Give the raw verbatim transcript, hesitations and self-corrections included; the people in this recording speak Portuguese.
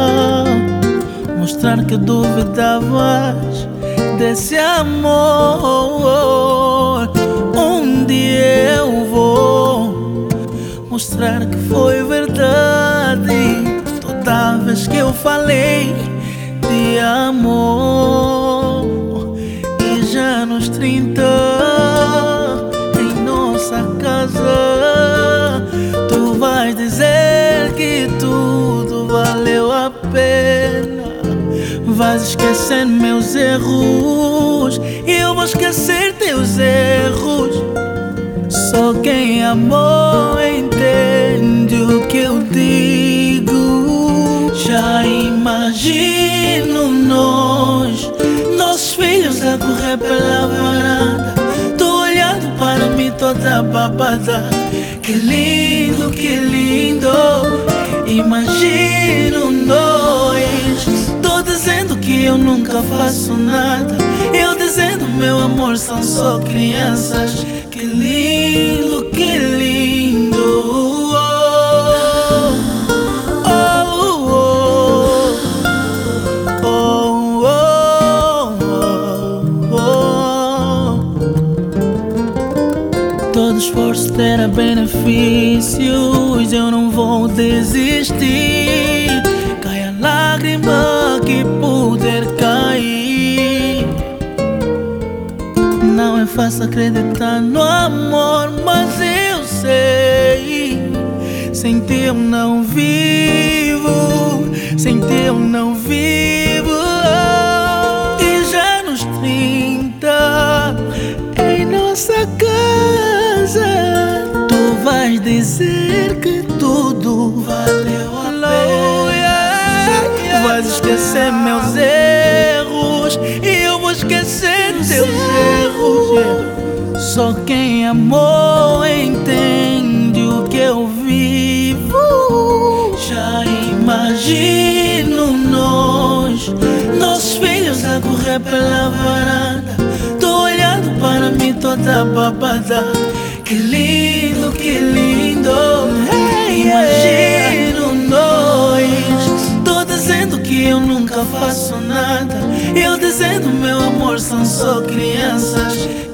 mostrar que duvidavas desse amor. Um dia eu vou mostrar que foi verdade toda vez que eu falei de amor. E já nos trinta, em nossa casa, tu vais dizer que tudo valeu a pena. Vais esquecer meus erros e eu vou esquecer teus erros. Só quem amou entende o que eu digo. Já imagino nós, nossos filhos a correr pela varanda. Tô olhando para mim toda babada. Que lindo, que lindo. Imagino nós. Tô dizendo que eu nunca faço nada. Eu dizendo meu amor são só crianças. Que lindo, que lindo. Oh, oh, oh, oh, oh, oh. Todo esforço terá benefícios. Eu não vou desistir. Cai a lágrima que puder cair. Não é fácil acreditar no amor, mas eu sei. Sem ti eu não vivo, sem ti eu não vivo. E já nos trinta, em nossa casa, tu vais dizer que tudo valeu a pena. Vais esquecer meus erros e eu vou esquecer teus erros. Só quem amou entende o que eu vivo. Já imagino nós, nossos filhos a correr pela varanda. Tô olhando para mim toda babada. Que lindo, que lindo. Imagino nós. Tô dizendo que eu nunca faço nada. Eu dizendo meu amor são só crianças.